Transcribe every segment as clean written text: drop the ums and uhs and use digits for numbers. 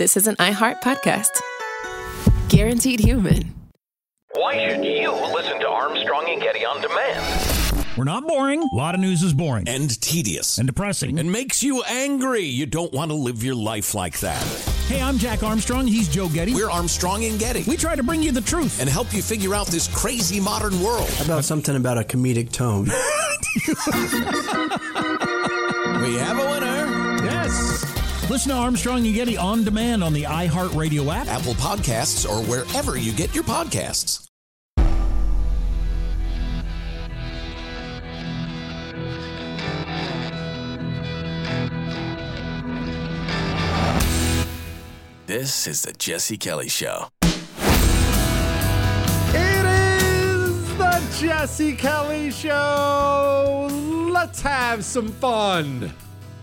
this is an iHeart podcast. Guaranteed human. Why should you listen to Armstrong and Getty on demand? We're not boring. A lot of news is boring. And tedious. And depressing. And makes you angry. You don't want to live your life like that. Hey, I'm Jack Armstrong. He's Joe Getty. We're Armstrong and Getty. We try to bring you the truth. And help you figure out this crazy modern world. How about something about a comedic tone? We have a winner. Yes. Listen to Armstrong and Getty on demand on the iHeartRadio app, Apple Podcasts, or wherever you get your podcasts. This is the Jesse Kelly Show. It is the Jesse Kelly Show. Let's have some fun.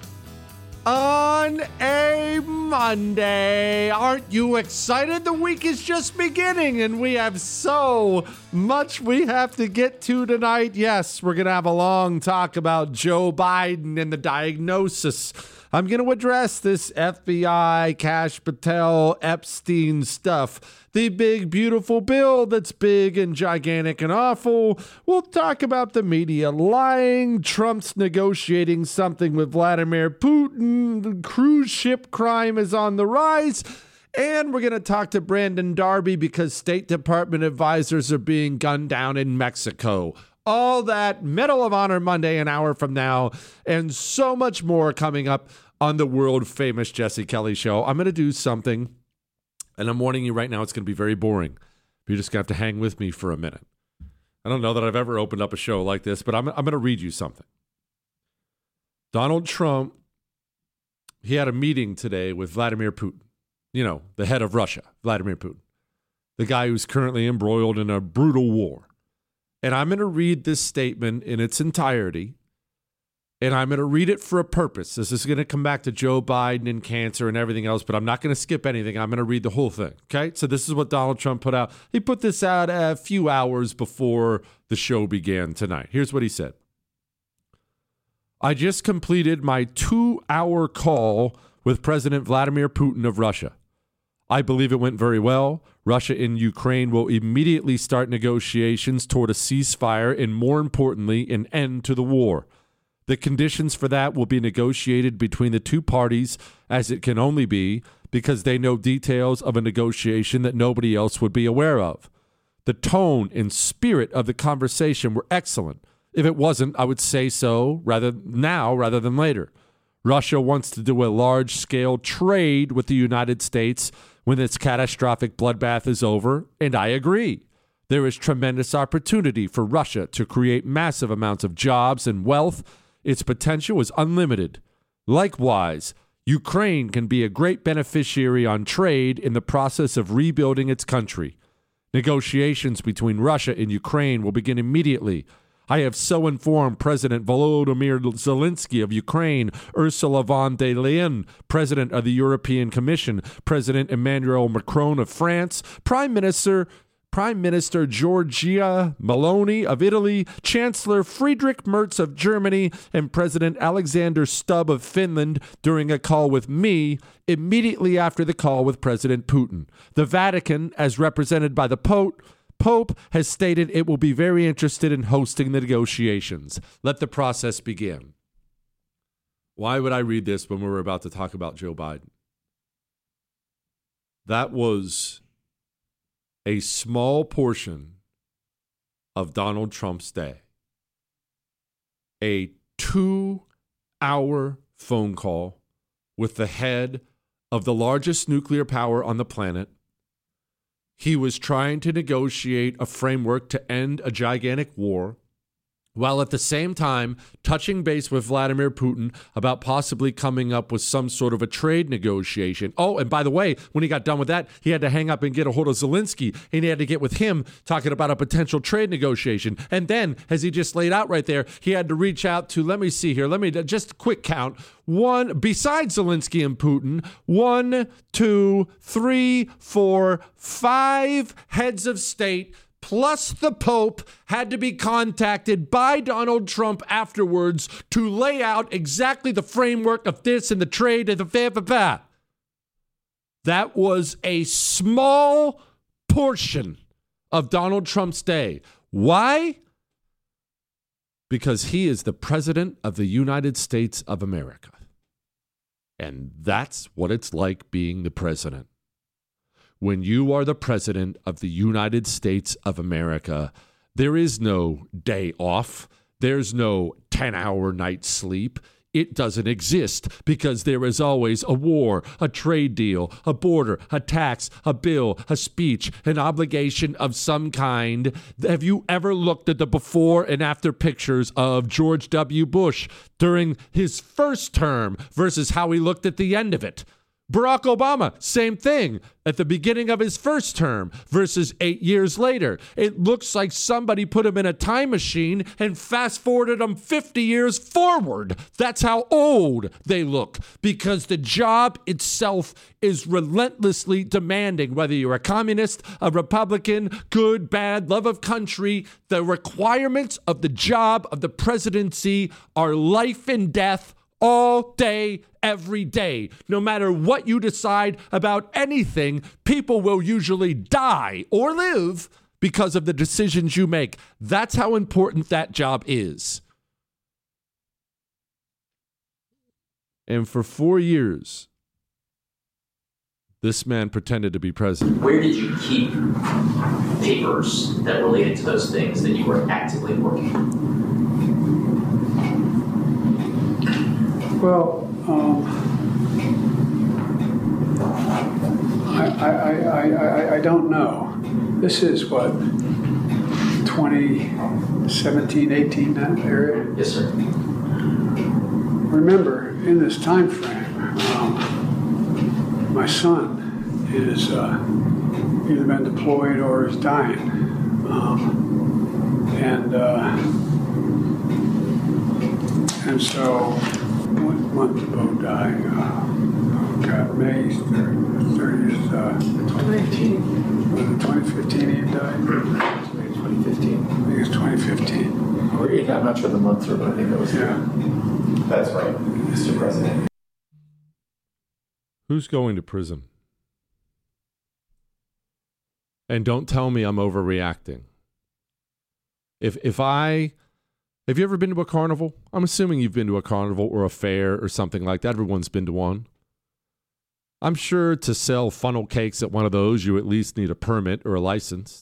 On a Monday. Aren't you excited? The week is just beginning and we have so much we have to get to tonight. Yes, we're going to have a long talk about Joe Biden and the diagnosis. I'm going to address this FBI, Kash Patel, Epstein stuff. The big, beautiful bill that's big and gigantic and awful. We'll talk about the media lying, Trump's negotiating something with Vladimir Putin, the cruise ship crime is on the rise, and we're going to talk to Brandon Darby because State Department advisors are being gunned down in Mexico. All that Medal of Honor Monday, an hour from now, and so much more coming up on the world-famous Jesse Kelly Show. I'm going to do something, and I'm warning you right now, it's going to be very boring. You're just going to have to hang with me for a minute. I don't know that I've ever opened up a show like this, but I'm going to read you something. Donald Trump, he had a meeting today with Vladimir Putin. You know, the head of Russia, Vladimir Putin. The guy who's currently embroiled in a brutal war. And I'm going to read this statement in its entirety, and I'm going to read it for a purpose. This is going to come back to Joe Biden and cancer and everything else, but I'm not going to skip anything. I'm going to read the whole thing, okay? So this is what Donald Trump put out. He put this out a few hours before the show began tonight. Here's what he said. I just completed my 2-hour call with President Vladimir Putin of Russia. I believe it went very well. Russia and Ukraine will immediately start negotiations toward a ceasefire and, more importantly, an end to the war. The conditions for that will be negotiated between the two parties, as it can only be, because they know details of a negotiation that nobody else would be aware of. The tone and spirit of the conversation were excellent. If it wasn't, I would say so rather than later. Russia wants to do a large-scale trade with the United States when this catastrophic bloodbath is over, and I agree. There is tremendous opportunity for Russia to create massive amounts of jobs and wealth. Its potential is unlimited. Likewise, Ukraine can be a great beneficiary on trade in the process of rebuilding its country. Negotiations between Russia and Ukraine will begin immediately. I have so informed President Volodymyr Zelensky of Ukraine, Ursula von der Leyen, President of the European Commission, President Emmanuel Macron of France, Prime Minister Giorgia Meloni of Italy, Chancellor Friedrich Merz of Germany, and President Alexander Stubb of Finland during a call with me immediately after the call with President Putin. The Vatican, as represented by the Pope, has stated it will be very interested in hosting the negotiations. Let the process begin. Why would I read this when we're about to talk about Joe Biden? That was a small portion of Donald Trump's day. A 2-hour phone call with the head of the largest nuclear power on the planet. He was trying to negotiate a framework to end a gigantic war, while at the same time touching base with Vladimir Putin about possibly coming up with some sort of a trade negotiation. Oh, and by the way, when he got done with that, he had to hang up and get a hold of Zelensky, and he had to get with him talking about a potential trade negotiation. And then, as he just laid out right there, he had to reach out to, let me just a quick count. Besides Zelensky and Putin, 1, 2, 3, 4, 5 heads of state plus the Pope had to be contacted by Donald Trump afterwards to lay out exactly the framework of this and the trade and the That was a small portion of Donald Trump's day. Why? Because he is the president of the United States of America. And that's what it's like being the president. When you are the president of the United States of America, there is no day off. There's no 10-hour night sleep. It doesn't exist because there is always a war, a trade deal, a border, a tax, a bill, a speech, an obligation of some kind. Have you ever looked at the before and after pictures of George W. Bush during his first term versus how he looked at the end of it? Barack Obama, same thing. At the beginning of his first term versus 8 years later. It looks like somebody put him in a time machine and fast forwarded him 50 years forward. That's how old they look because the job itself is relentlessly demanding. Whether you're a communist, a Republican, good, bad, love of country, the requirements of the job of the presidency are life and death all day, every day. No matter what you decide about anything, people will usually die or live because of the decisions you make. That's how important that job is. And for 4 years, this man pretended to be president. Where did you keep papers that related to those things that you were actively working on? Well, I don't know. This is what, 2017, 18, that area? Yes, sir. Remember, in this time frame, my son is either been deployed or is dying. And so, what month did Bo die? May 30th. 2018. Was it 2015 he died? 2015. I think it's 2015. I'm not sure the months are, but I think that was. Yeah. That's right, Mr. President. Who's going to prison? And don't tell me I'm overreacting. Have you ever been to a carnival? I'm assuming you've been to a carnival or a fair or something like that. Everyone's been to one. I'm sure to sell funnel cakes at one of those, you at least need a permit or a license.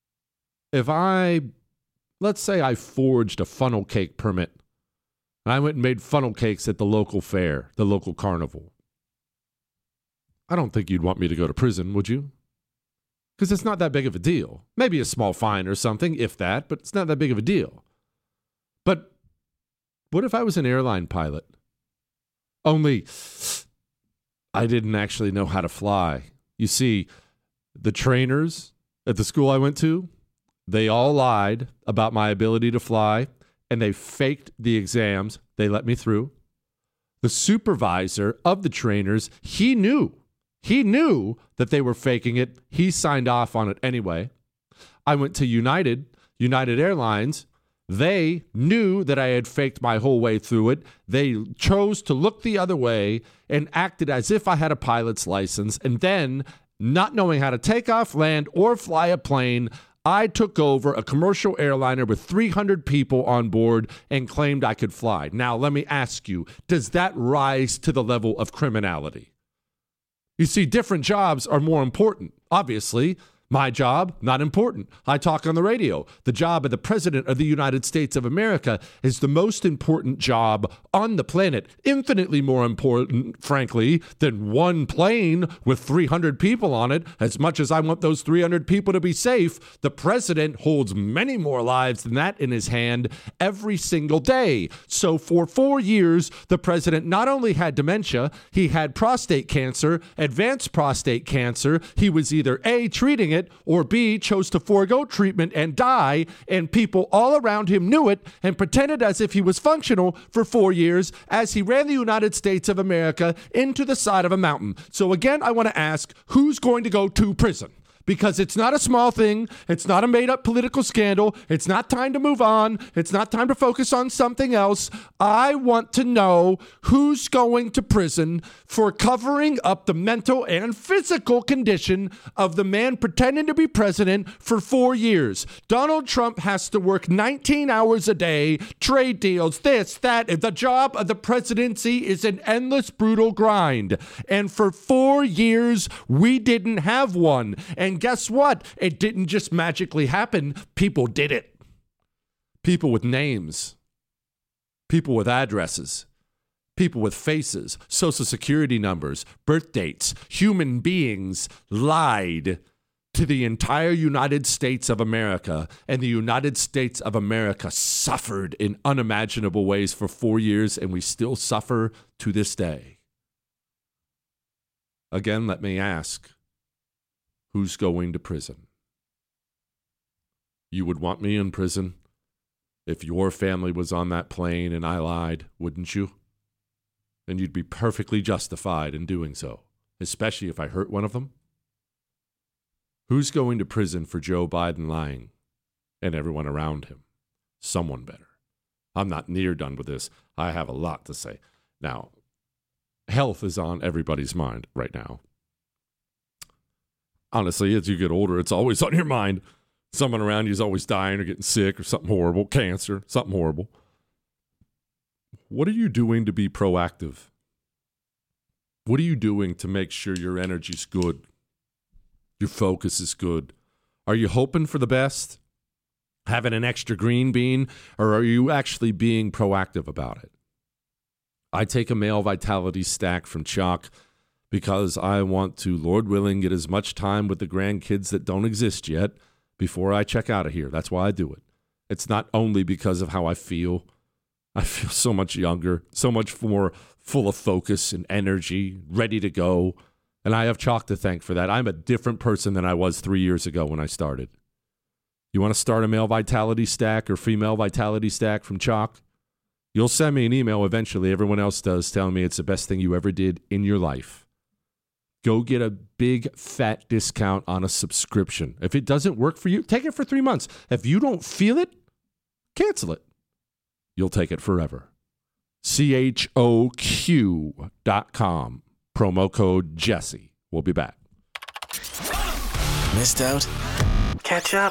Let's say I forged a funnel cake permit, and I went and made funnel cakes at the local fair, the local carnival. I don't think you'd want me to go to prison, would you? Because it's not that big of a deal. Maybe a small fine or something, if that, but it's not that big of a deal. But what if I was an airline pilot? Only I didn't actually know how to fly. You see, the trainers at the school I went to, they all lied about my ability to fly, and they faked the exams they let me through. The supervisor of the trainers, he knew that they were faking it. He signed off on it anyway. I went to United Airlines. They knew that I had faked my whole way through it. They chose to look the other way and acted as if I had a pilot's license. And then, not knowing how to take off, land, or fly a plane, I took over a commercial airliner with 300 people on board and claimed I could fly. Now, let me ask you, does that rise to the level of criminality? You see, different jobs are more important. Obviously, my job, not important. I talk on the radio. The job of the President of the United States of America is the most important job on the planet. Infinitely more important, frankly, than one plane with 300 people on it. As much as I want those 300 people to be safe, the President holds many more lives than that in his hand every single day. So for 4 years, the President not only had dementia, he had prostate cancer, advanced prostate cancer. He was either A, treating it, or B, chose to forego treatment and die, and people all around him knew it and pretended as if he was functional for 4 years as he ran the United States of America into the side of a mountain. So again, I want to ask, who's going to go to prison? because it's not a small thing. It's not a made-up political scandal. It's not time to move on. It's not time to focus on something else. I want to know who's going to prison for covering up the mental and physical condition of the man pretending to be president for 4 years. Donald Trump has to work 19 hours a day, trade deals, this, that. The job of the presidency is an endless, brutal grind. And for 4 years, we didn't have one. And guess what? It didn't just magically happen. People did it. People with names. People with addresses. People with faces, social security numbers, birth dates. Human beings lied to the entire United States of America, and the United States of America suffered in unimaginable ways for 4 years, and we still suffer to this day. Again, let me ask, who's going to prison? You would want me in prison if your family was on that plane and I lied, wouldn't you? And you'd be perfectly justified in doing so, especially if I hurt one of them. Who's going to prison for Joe Biden lying and everyone around him? Someone better. I'm not near done with this. I have a lot to say. Now, health is on everybody's mind right now. Honestly, as you get older, it's always on your mind. Someone around you is always dying or getting sick or something horrible, cancer, something horrible. What are you doing to be proactive? What are you doing to make sure your energy's good? Your focus is good? Are you hoping for the best? Having an extra green bean? Or are you actually being proactive about it? I take a male vitality stack from Chalk because I want to, Lord willing, get as much time with the grandkids that don't exist yet before I check out of here. That's why I do it. It's not only because of how I feel. I feel so much younger, so much more full of focus and energy, ready to go. And I have Chalk to thank for that. I'm a different person than I was 3 years ago when I started. You want to start a male vitality stack or female vitality stack from Chalk? You'll send me an email eventually, everyone else does, telling me it's the best thing you ever did in your life. Go get a big fat discount on a subscription. If it doesn't work for you, take it for 3 months. If you don't feel it, cancel it. You'll take it forever. CHOQ.com. Promo code Jesse. We'll be back. Missed out? Catch up.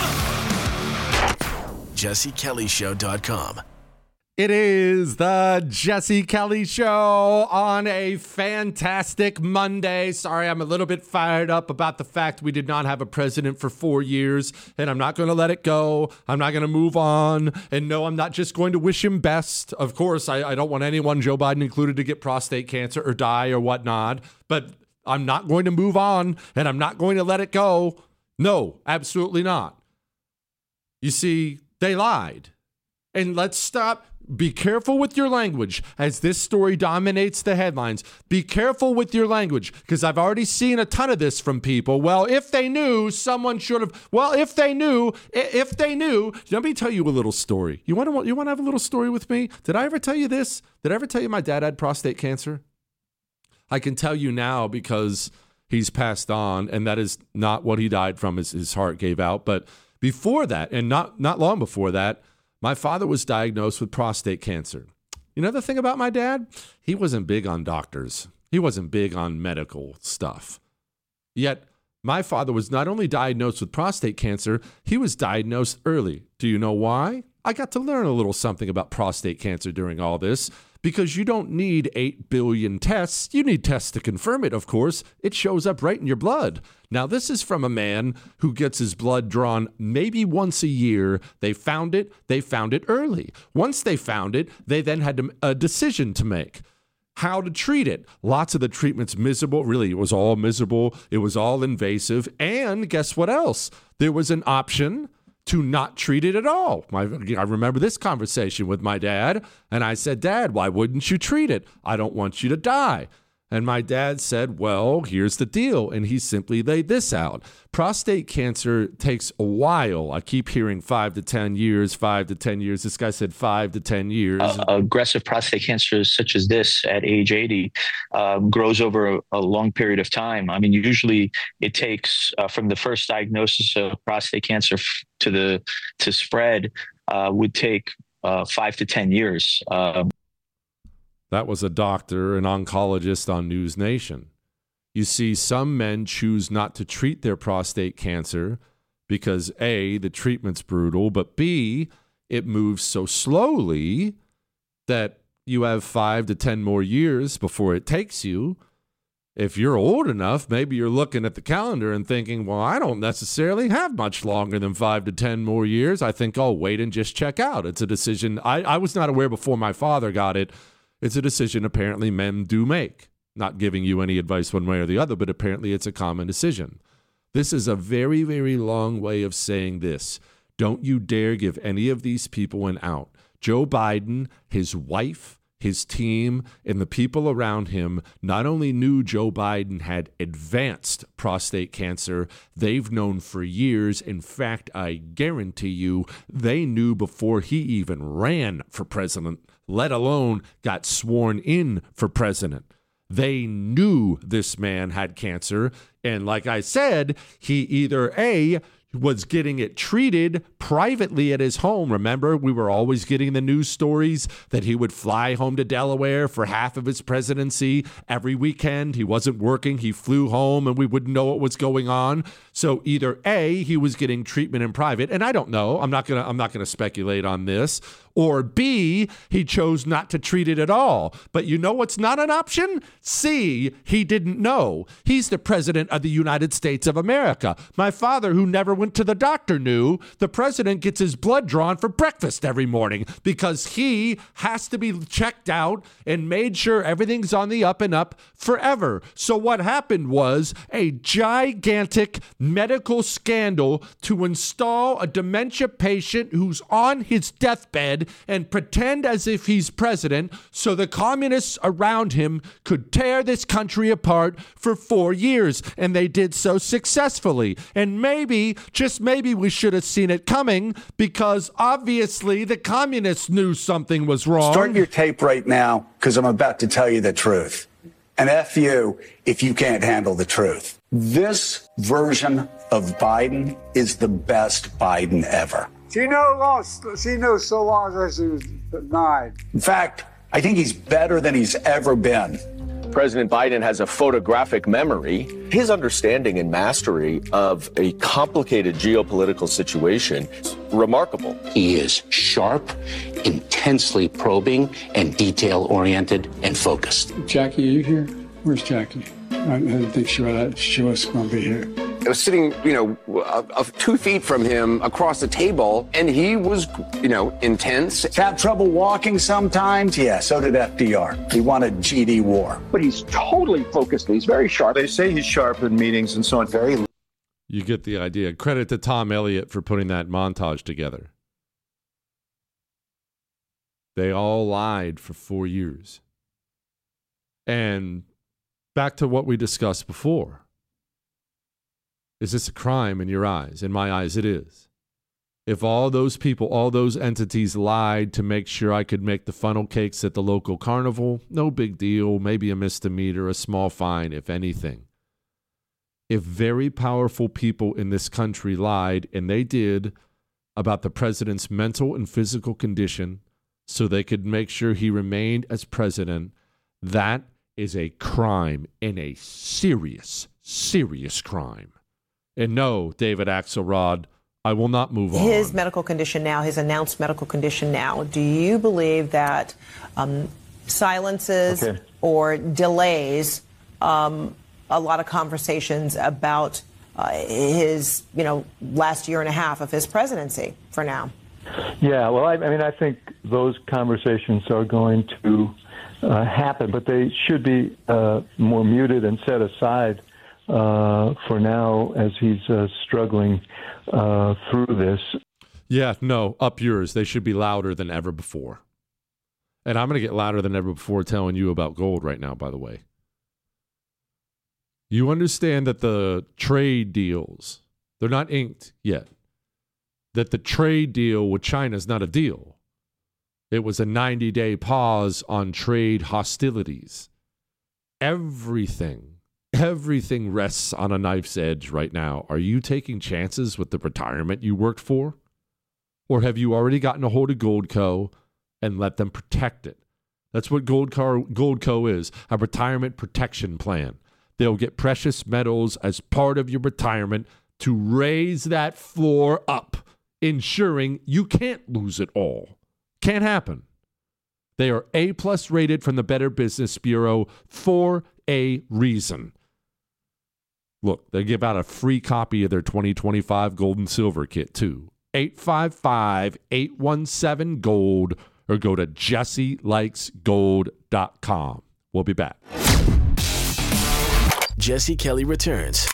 JesseKellyShow.com. It is the Jesse Kelly Show on a fantastic Monday. Sorry, I'm a little bit fired up about the fact we did not have a president for 4 years, and I'm not going to let it go. I'm not going to move on. And no, I'm not just going to wish him best. Of course, I don't want anyone, Joe Biden included, to get prostate cancer or die or whatnot, but I'm not going to move on, and I'm not going to let it go. No, absolutely not. You see, they lied. And let's stop. Be careful with your language as this story dominates the headlines. Be careful with your language because I've already seen a ton of this from people. Well, if they knew, someone should have. Well, if they knew, let me tell you a little story. You want to have a little story with me? Did I ever tell you this? Did I ever tell you my dad had prostate cancer? I can tell you now because he's passed on, and that is not what he died from. His heart gave out. But before that, and not long before that, my father was diagnosed with prostate cancer. You know the thing about my dad? He wasn't big on doctors. He wasn't big on medical stuff. Yet, my father was not only diagnosed with prostate cancer, he was diagnosed early. Do you know why? I got to learn a little something about prostate cancer during all this. Because you don't need 8 billion tests. You need tests to confirm it, of course. It shows up right in your blood. Now, this is from a man who gets his blood drawn maybe once a year. They found it early. Once they found it, they then had a decision to make. How to treat it. Lots of the treatment's miserable. Really, it was all miserable. It was all invasive. And guess what else? There was an option to not treat it at all. I remember this conversation with my dad, and I said, Dad, why wouldn't you treat it? I don't want you to die. And my dad said, well, here's the deal. And he simply laid this out. Prostate cancer takes a while. I keep hearing 5 to 10 years, 5 to 10 years. This guy said 5 to 10 years. Aggressive prostate cancer such as this at age 80 grows over a long period of time. I mean, usually it takes from the first diagnosis of prostate cancer to spread would take 5 to 10 years. That was a doctor, an oncologist on News Nation. You see, some men choose not to treat their prostate cancer because A, the treatment's brutal, but B, it moves so slowly that you have 5 to 10 more years before it takes you. If you're old enough, maybe you're looking at the calendar and thinking, well, I don't necessarily have much longer than 5 to 10 more years. I think I'll wait and just check out. It's a decision. I was not aware before my father got it. It's a decision apparently men do make. Not giving you any advice one way or the other, but apparently it's a common decision. This is a very, very long way of saying this. Don't you dare give any of these people an out. Joe Biden, his wife, his team, and the people around him not only knew Joe Biden had advanced prostate cancer, they've known for years. In fact, I guarantee you, they knew before he even ran for president, let alone got sworn in for president. They knew this man had cancer. And like I said, he either A, was getting it treated privately at his home. Remember, we were always getting the news stories that he would fly home to Delaware for half of his presidency every weekend. He wasn't working. He flew home and we wouldn't know what was going on. So either A, he was getting treatment in private, and I don't know. I'm not gonna speculate on this. Or B, he chose not to treat it at all. But you know what's not an option? C, he didn't know. He's the president of the United States of America. My father, who never went to the doctor, knew the president gets his blood drawn for breakfast every morning because he has to be checked out and made sure everything's on the up and up forever. So what happened was a gigantic medical scandal to install a dementia patient who's on his deathbed and pretend as if he's president so the communists around him could tear this country apart for 4 years. And they did so successfully. And maybe, just maybe, we should have seen it coming because obviously the communists knew something was wrong. Start your tape right now because I'm about to tell you the truth. And F you if you can't handle the truth. This version of Biden is the best Biden ever. She knows so long as she was 9. In fact, I think he's better than he's ever been. President Biden has a photographic memory. His understanding and mastery of a complicated geopolitical situation is remarkable. He is sharp, intensely probing, and detail-oriented and focused. Jackie, are you here? Where's Jackie? I didn't think she was going to be here. I was sitting, 2 feet from him across the table, and he was, intense. Have trouble walking sometimes? Yeah, so did FDR. He wanted GD war. But he's totally focused. He's very sharp. They say he's sharp in meetings and so on. You get the idea. Credit to Tom Elliott for putting that montage together. They all lied for 4 years. And back to what we discussed before. Is this a crime in your eyes? In my eyes, it is. If all those people, all those entities lied to make sure I could make the funnel cakes at the local carnival, no big deal, maybe a misdemeanor, a small fine, if anything. If very powerful people in this country lied, and they did, about the president's mental and physical condition so they could make sure he remained as president, that is a crime, and a serious, serious crime. And no, David Axelrod, I will not move on. His medical condition now, his announced medical condition now, do you believe that silences or delays a lot of conversations about his, last year and a half of his presidency for now? Yeah, well, I think those conversations are going to happen, but they should be more muted and set aside for now as he's struggling through this. Yeah, no, up yours. They should be louder than ever before. And I'm going to get louder than ever before telling you about gold right now, by the way. You understand that the trade deals, they're not inked yet. That the trade deal with China is not a deal. It was a 90-day pause on trade hostilities. Everything rests on a knife's edge right now. Are you taking chances with the retirement you worked for? Or have you already gotten a hold of Goldco and let them protect it? That's what Goldco is, a retirement protection plan. They'll get precious metals as part of your retirement to raise that floor up, ensuring you can't lose it all. Can't happen. They are A+ rated from the Better Business Bureau for a reason. Look, they give out a free copy of their 2025 Gold and Silver Kit, too. 855-817-GOLD or go to JesseLikesGold.com. We'll be back. Jesse Kelly returns.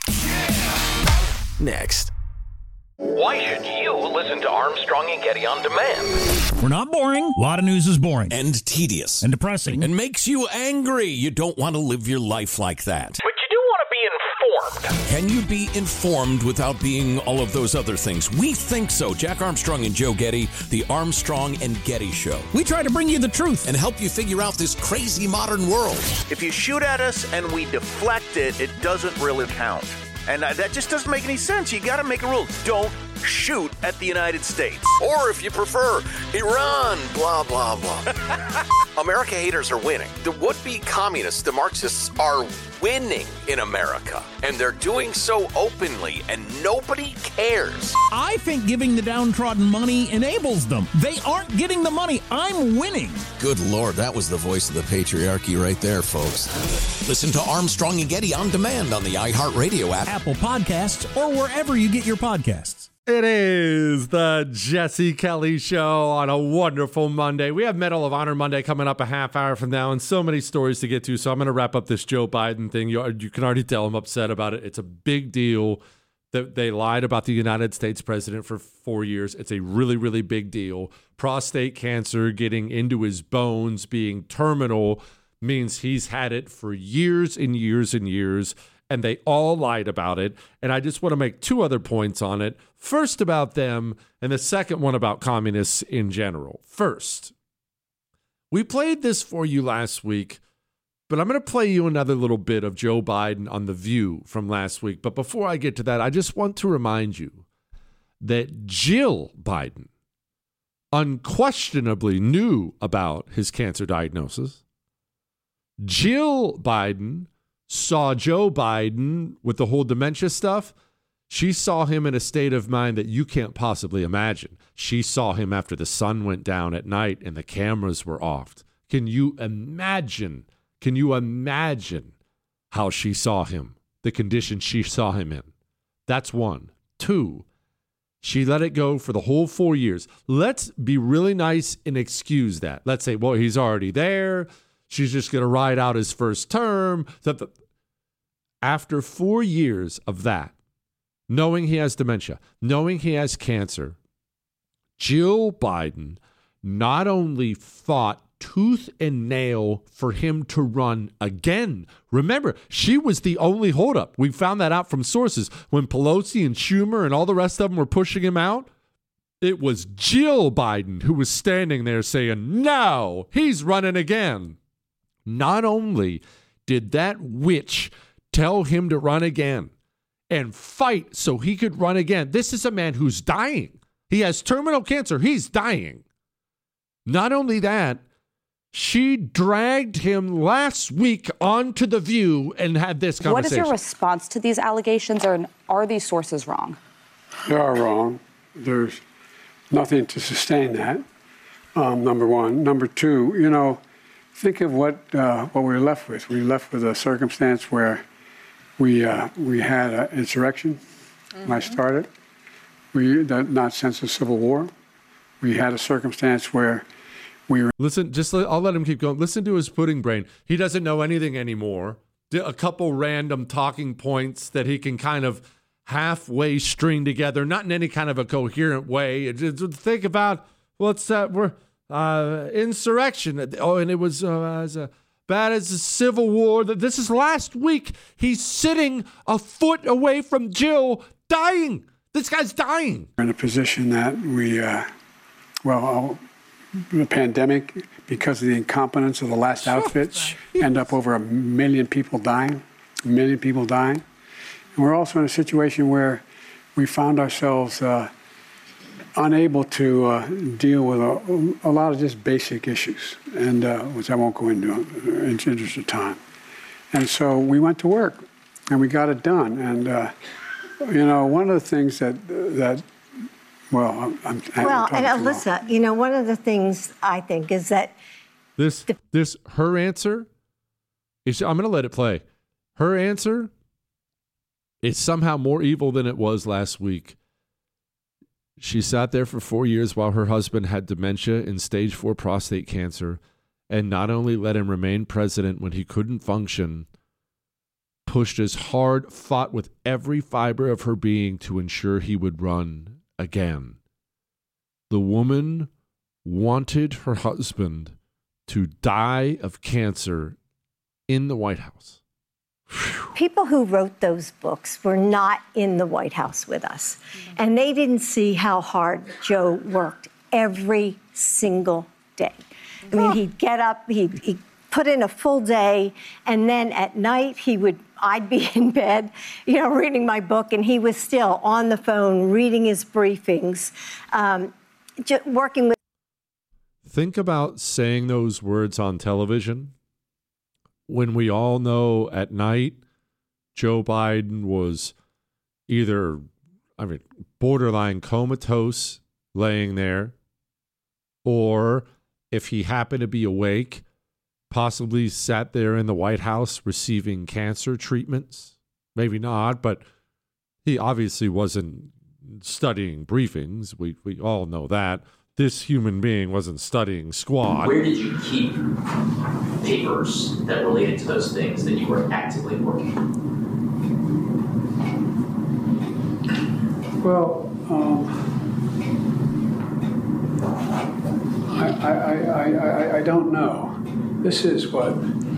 Next. Why should you listen to Armstrong and Getty on demand? We're not boring. A lot of news is boring. And tedious. And depressing. And makes you angry. You don't want to live your life like that. But you do want to be informed. Can you be informed without being all of those other things? We think so. Jack Armstrong and Joe Getty, the Armstrong and Getty Show. We try to bring you the truth and help you figure out this crazy modern world. If you shoot at us and we deflect it, it doesn't really count. And that just doesn't make any sense. You got to make a rule. Don't shoot at the United States. Or if you prefer, Iran, blah, blah, blah. America haters are winning. The would-be communists, the Marxists, are winning in America. And they're doing so openly, and nobody cares. I think giving the downtrodden money enables them. They aren't getting the money. I'm winning. Good Lord, that was the voice of the patriarchy right there, folks. Listen to Armstrong and Getty on demand on the iHeartRadio app, Apple Podcasts, or wherever you get your podcasts. It is the Jesse Kelly Show on a wonderful Monday. We have Medal of Honor Monday coming up a half hour from now and so many stories to get to. So I'm going to wrap up this Joe Biden thing. You can already tell I'm upset about it. It's a big deal that they lied about the United States president for 4 years. It's a really, really big deal. Prostate cancer getting into his bones, being terminal, means he's had it for years and years and years. And they all lied about it. And I just want to make two other points on it. First about them, and the second one about communists in general. First, we played this for you last week, but I'm going to play you another little bit of Joe Biden on The View from last week. But before I get to that, I just want to remind you that Jill Biden unquestionably knew about his cancer diagnosis. Jill Biden saw Joe Biden with the whole dementia stuff. She saw him in a state of mind that you can't possibly imagine. She saw him after the sun went down at night and the cameras were off. Can you imagine? Can you imagine how she saw him, the condition she saw him in? That's one. Two, she let it go for the whole 4 years. Let's be really nice and excuse that. Let's say, well, he's already there. She's just going to ride out his first term. After 4 years of that, knowing he has dementia, knowing he has cancer, Jill Biden not only fought tooth and nail for him to run again. Remember, she was the only holdup. We found that out from sources. When Pelosi and Schumer and all the rest of them were pushing him out, it was Jill Biden who was standing there saying, no, he's running again. Not only did that witch tell him to run again and fight so he could run again. This is a man who's dying. He has terminal cancer. He's dying. Not only that, she dragged him last week onto The View and had this conversation. What is your response to these allegations, or are these sources wrong? They are wrong. There's nothing to sustain that, number one. Number two, think of what we were left with. We were left with a circumstance where we had an insurrection when I started. Not since the Civil War. We had a circumstance where we were... Listen, I'll let him keep going. Listen to his pudding brain. He doesn't know anything anymore. A couple random talking points that he can kind of halfway string together, not in any kind of a coherent way. Think about, what's that? We're insurrection. Oh, and it was... bad as the Civil War. This is last week. He's sitting a foot away from Jill, dying. This guy's dying. We're in a position that the pandemic, because of the incompetence of the last outfit, end up over 1 million people dying. 1 million people dying. And we're also in a situation where we found ourselves unable to deal with a lot of just basic issues, and which I won't go into in the interest of time. And so we went to work, and we got it done. And one of the things that and Alyssa, one of the things I think is that her answer is, I'm going to let it play. Her answer is somehow more evil than it was last week. She sat there for 4 years while her husband had dementia and stage 4 prostate cancer, and not only let him remain president when he couldn't function, pushed as hard, fought with every fiber of her being to ensure he would run again. The woman wanted her husband to die of cancer in the White House. People who wrote those books were not in the White House with us, and they didn't see how hard Joe worked every single day. I mean, he'd get up, he'd put in a full day, and then at night I'd be in bed, reading my book, and he was still on the phone reading his briefings, working with. Think about saying those words on television when we all know at night Joe Biden was either, borderline comatose laying there, or if he happened to be awake, possibly sat there in the White House receiving cancer treatments. Maybe not, but he obviously wasn't studying briefings. We all know that. This human being wasn't studying squad. Where did you keep papers that related to those things that you were actively working on? Well, I don't know. This is what.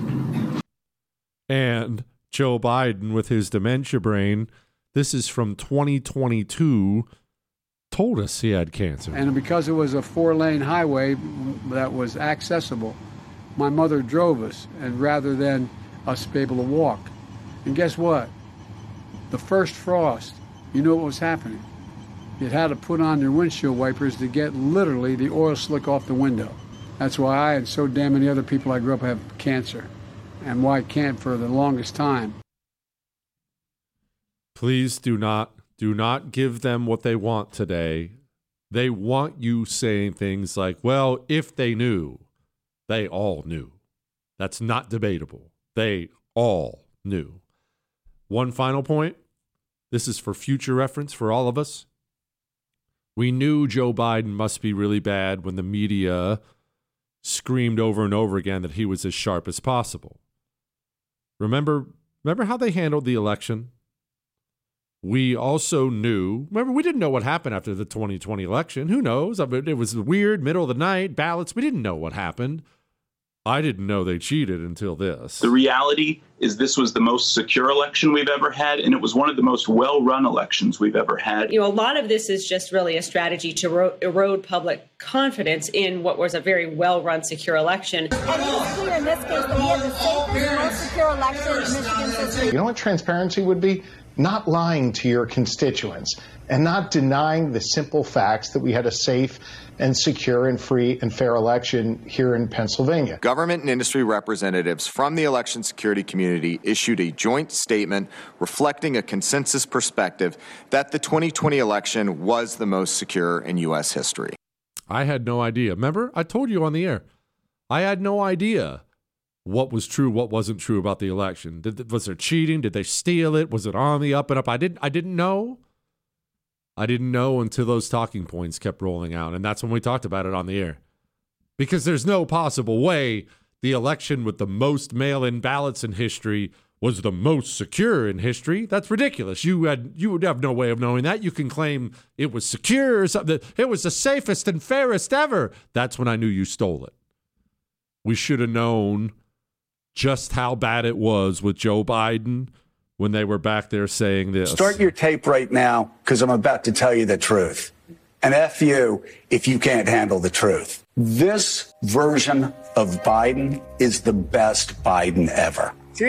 And Joe Biden, with his dementia brain, this is from 2022, told us he had cancer. And because it was a 4-lane highway that was accessible, my mother drove us, and rather than us be able to walk. And guess what? The first frost, you know what was happening? You had to put on your windshield wipers to get literally the oil slick off the window. That's why I and so damn many other people I grew up have cancer, and why I can't for the longest time. Please do not give them what they want today. They want you saying things like, well, if they knew, they all knew. That's not debatable. They all knew. One final point. This is for future reference for all of us. We knew Joe Biden must be really bad when the media screamed over and over again that he was as sharp as possible. Remember how they handled the election? We also knew, we didn't know what happened after the 2020 election. Who knows? It was weird, middle of the night, ballots. We didn't know what happened. I didn't know they cheated until this. The reality is this was the most secure election we've ever had, and it was one of the most well-run elections we've ever had. A lot of this is just really a strategy to erode public confidence in what was a very well-run, secure election. And it was clear in this case that he had the safest, most secure election in Michigan's history. You know what transparency would be? Not lying to your constituents and not denying the simple facts that we had a safe and secure and free and fair election here in Pennsylvania. Government and industry representatives from the election security community issued a joint statement reflecting a consensus perspective that the 2020 election was the most secure in U.S. history. I had no idea. Remember, I told you on the air, I had no idea what was true, what wasn't true about the election. Was there cheating? Did they steal it? Was it on the up and up? I didn't know. I didn't know until those talking points kept rolling out, and that's when we talked about it on the air. Because there's no possible way the election with the most mail-in ballots in history was the most secure in history. That's ridiculous. You would have no way of knowing that. You can claim it was secure or something. It was the safest and fairest ever. That's when I knew you stole it. We should have known just how bad it was with Joe Biden when they were back there saying this. Start your tape right now, because I'm about to tell you the truth. And F you if you can't handle the truth. This version of Biden is the best Biden ever.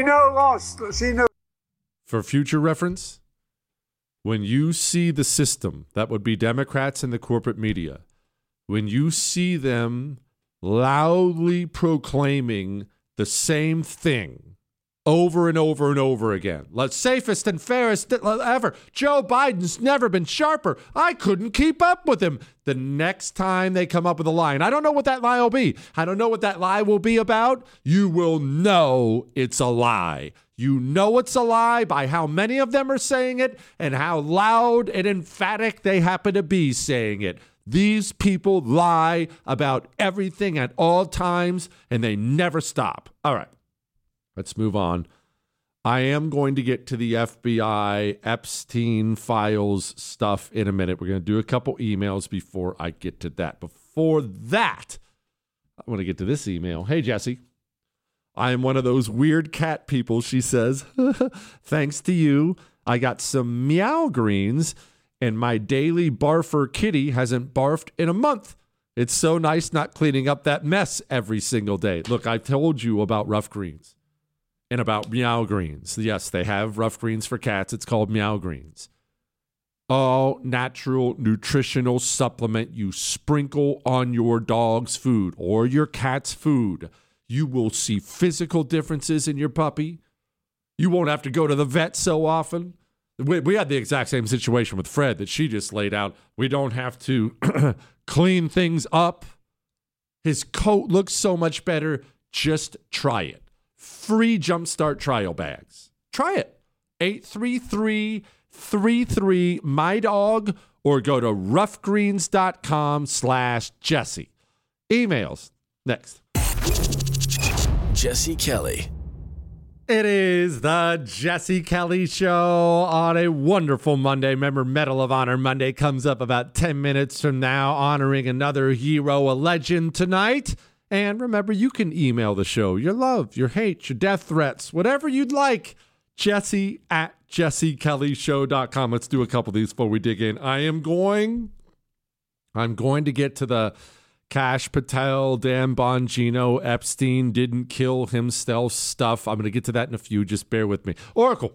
For future reference, when you see the system, that would be Democrats and the corporate media, when you see them loudly proclaiming the same thing over and over and over again, the safest and fairest ever. Joe Biden's never been sharper. I couldn't keep up with him. The next time they come up with a lie, and I don't know what that lie will be. I don't know what that lie will be about. You will know it's a lie. You know it's a lie by how many of them are saying it and how loud and emphatic they happen to be saying it. These people lie about everything at all times, and they never stop. All right, let's move on. I am going to get to the FBI Epstein files stuff in a minute. We're going to do a couple emails before I get to that. Before that, I want to get to this email. Hey, Jesse. I am one of those weird cat people, she says. Thanks to you, I got some meow greens, and my daily barfer kitty hasn't barfed in a month. It's so nice not cleaning up that mess every single day. Look, I've told you about Rough Greens and about Meow Greens. Yes, they have Rough Greens for cats. It's called Meow Greens. All natural nutritional supplement you sprinkle on your dog's food or your cat's food. You will see physical differences in your puppy. You won't have to go to the vet so often. We had the exact same situation with Fred that she just laid out. We don't have to clean things up. His coat looks so much better. Just try it. Free Jumpstart trial bags. Try it. 833-33-MY-DOG or go to roughgreens.com/Jesse. Emails next. Jesse Kelly. It is the Jesse Kelly Show on a wonderful Monday. Remember, Medal of Honor Monday comes up about 10 minutes from now, honoring another hero, a legend tonight. And remember, you can email the show your love, your hate, your death threats, whatever you'd like. Jesse@jessekellyshow.com. Let's do a couple of these before we dig in. I'm going to get to the Kash Patel, Dan Bongino, Epstein didn't kill himself stuff. I'm going to get to that in a few. Just bear with me. Oracle.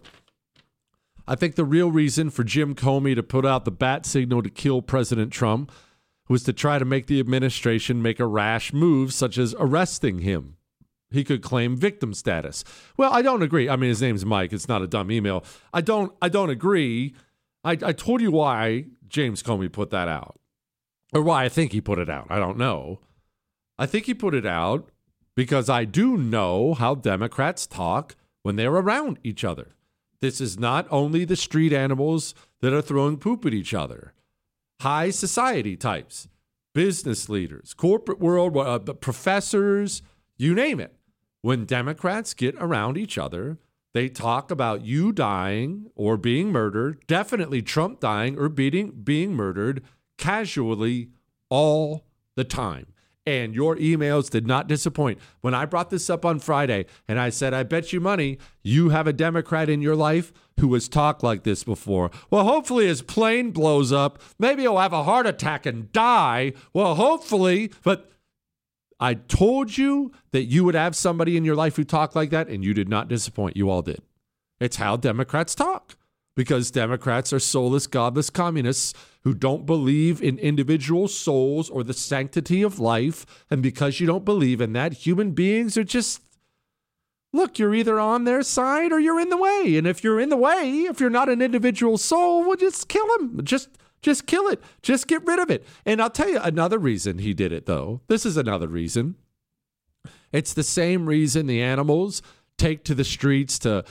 I think the real reason for Jim Comey to put out the bat signal to kill President Trump was to try to make the administration make a rash move, such as arresting him. He could claim victim status. Well, I don't agree. I mean, his name's Mike. It's not a dumb email. I don't agree. I told you why James Comey put that out. Or why I think he put it out. I don't know. I think he put it out because I do know how Democrats talk when they're around each other. This is not only the street animals that are throwing poop at each other. High society types, business leaders, corporate world, professors, you name it. When Democrats get around each other, they talk about you dying or being murdered, definitely Trump dying or being murdered, casually all the time. And your emails did not disappoint. When I brought this up on Friday and I said, I bet you money you have a Democrat in your life who has talked like this before. Well, hopefully his plane blows up. Maybe he'll have a heart attack and die. Well, hopefully. But I told you that you would have somebody in your life who talked like that, and you did not disappoint. You all did. It's how Democrats talk. Because Democrats are soulless, godless communists who don't believe in individual souls or the sanctity of life. And because you don't believe in that, human beings are just, look, you're either on their side or you're in the way. And if you're in the way, if you're not an individual soul, well, just kill him. Just kill it. Just get rid of it. And I'll tell you another reason he did it, though. This is another reason. It's the same reason the animals take to the streets to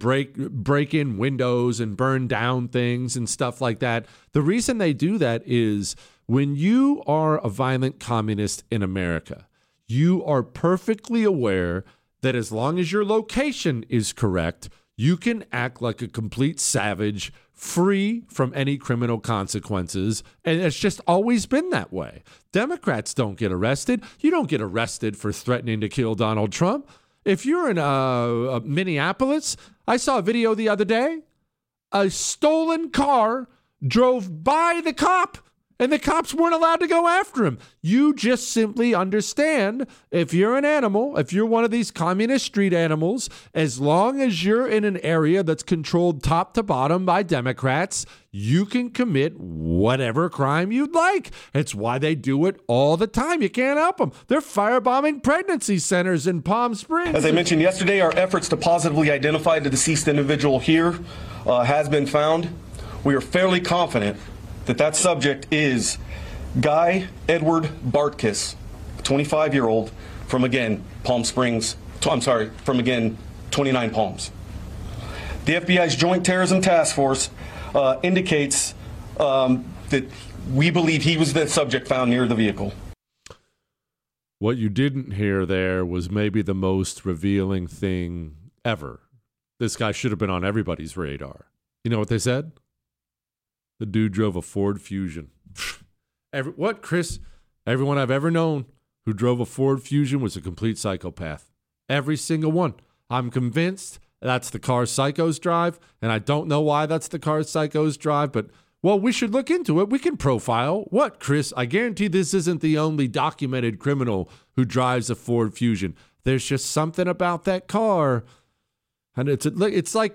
break in windows and burn down things and stuff like that. The reason they do that is when you are a violent communist in America, you are perfectly aware that as long as your location is correct, you can act like a complete savage, free from any criminal consequences. And it's just always been that way. Democrats don't get arrested. You don't get arrested for threatening to kill Donald Trump. If you're in Minneapolis, I saw a video the other day. A stolen car drove by the cop, and the cops weren't allowed to go after him. You just simply understand, if you're an animal, if you're one of these communist street animals, as long as you're in an area that's controlled top to bottom by Democrats, you can commit whatever crime you'd like. It's why they do it all the time. You can't help them. They're firebombing pregnancy centers in Palm Springs. As I mentioned yesterday, our efforts to positively identify the deceased individual here has been found. We are fairly confident that subject is Guy Edward Bartkus, 25-year-old from, again, Palm Springs. From, again, 29 Palms. The FBI's Joint Terrorism Task Force indicates that we believe he was the subject found near the vehicle. What you didn't hear there was maybe the most revealing thing ever. This guy should have been on everybody's radar. You know what they said? The dude drove a Ford Fusion. Chris? Everyone I've ever known who drove a Ford Fusion was a complete psychopath. Every single one. I'm convinced that's the car psychos drive, and I don't know why that's the car psychos drive, but, well, we should look into it. We can profile. What, Chris? I guarantee this isn't the only documented criminal who drives a Ford Fusion. There's just something about that car, and it's like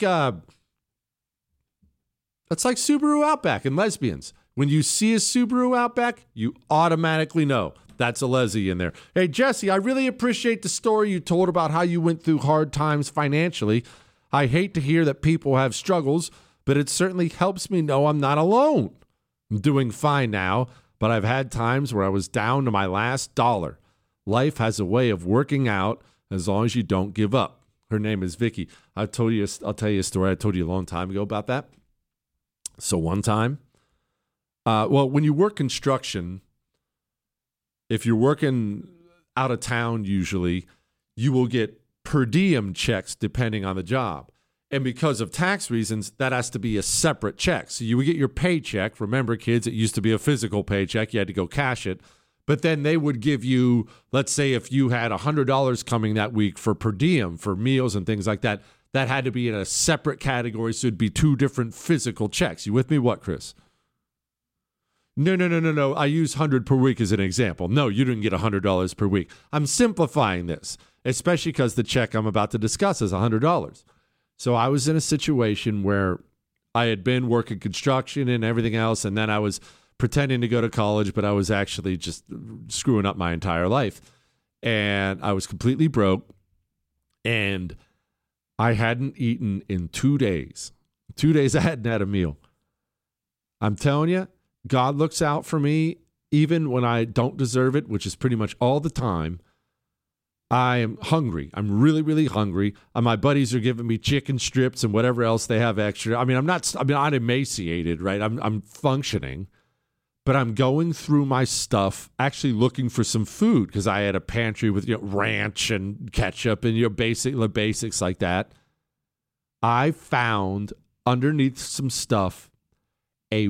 Subaru Outback and lesbians. When you see a Subaru Outback, you automatically know that's a lesbian there. Hey, Jesse, I really appreciate the story you told about how you went through hard times financially. I hate to hear that people have struggles, but it certainly helps me know I'm not alone. I'm doing fine now, but I've had times where I was down to my last dollar. Life has a way of working out as long as you don't give up. Her name is Vicky. I'll tell you a story I told you a long time ago about that. So one time, when you work construction, if you're working out of town, usually you will get per diem checks depending on the job. And because of tax reasons, that has to be a separate check. So you would get your paycheck. Remember, kids, it used to be a physical paycheck. You had to go cash it. But then they would give you, let's say if you had $100 coming that week for per diem, for meals and things like that, that had to be in a separate category, so it'd be two different physical checks. You with me? What, Chris? No. I use 100 per week as an example. No, you didn't get $100 per week. I'm simplifying this, especially because the check I'm about to discuss is $100. So I was in a situation where I had been working construction and everything else, and then I was pretending to go to college, but I was actually just screwing up my entire life. And I was completely broke, and I hadn't eaten in 2 days. 2 days I hadn't had a meal. I'm telling you, God looks out for me even when I don't deserve it, which is pretty much all the time. I am hungry. I'm really, really hungry. My buddies are giving me chicken strips and whatever else they have extra. I'm not emaciated, right? I'm functioning, but I'm going through my stuff, actually looking for some food because I had a pantry with ranch and ketchup and the basics like that. I found underneath some stuff a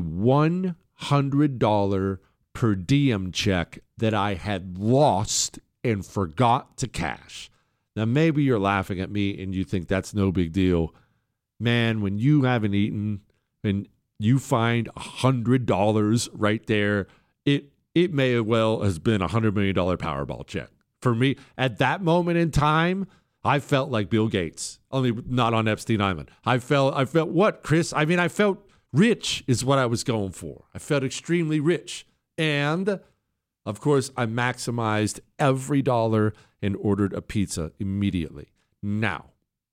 $100 per diem check that I had lost and forgot to cash. Now, maybe you're laughing at me and you think that's no big deal. Man, when you haven't eaten and you find $100 right there, it may well has been a $100 million Powerball check. For me, at that moment in time, I felt like Bill Gates, only not on Epstein Island. I felt what, Chris? I felt rich is what I was going for. I felt extremely rich. And of course, I maximized every dollar and ordered a pizza immediately. Now,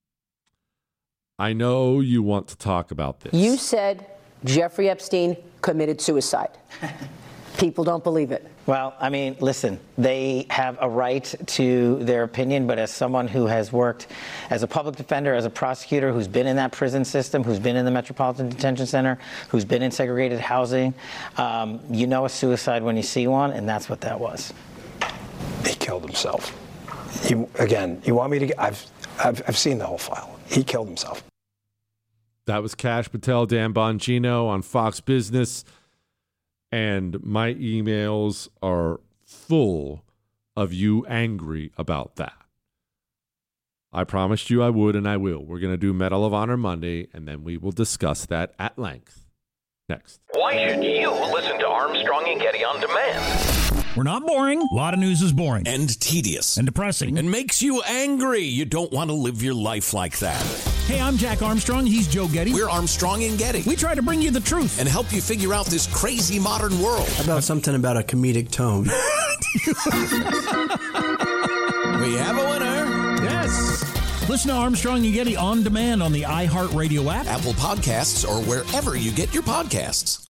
I know you want to talk about this. You said Jeffrey Epstein committed suicide. People don't believe it. Well, listen, they have a right to their opinion, but as someone who has worked as a public defender, as a prosecutor, who's been in that prison system, who's been in the Metropolitan Detention Center, who's been in segregated housing, you know a suicide when you see one, and that's what that was. He killed himself. You want me to get, I've seen the whole file. He killed himself. That was Kash Patel, Dan Bongino on Fox Business. And my emails are full of you angry about that. I promised you I would, and I will. We're going to do Medal of Honor Monday, and then we will discuss that at length. Next. Why should you listen to Armstrong and Getty on demand? We're not boring. A lot of news is boring. And tedious. And depressing. And makes you angry. You don't want to live your life like that. Hey, I'm Jack Armstrong. He's Joe Getty. We're Armstrong and Getty. We try to bring you the truth. And help you figure out this crazy modern world. How about something about a comedic tone? We have a winner. Yes. Listen to Armstrong and Getty on demand on the iHeartRadio app, Apple Podcasts, or wherever you get your podcasts.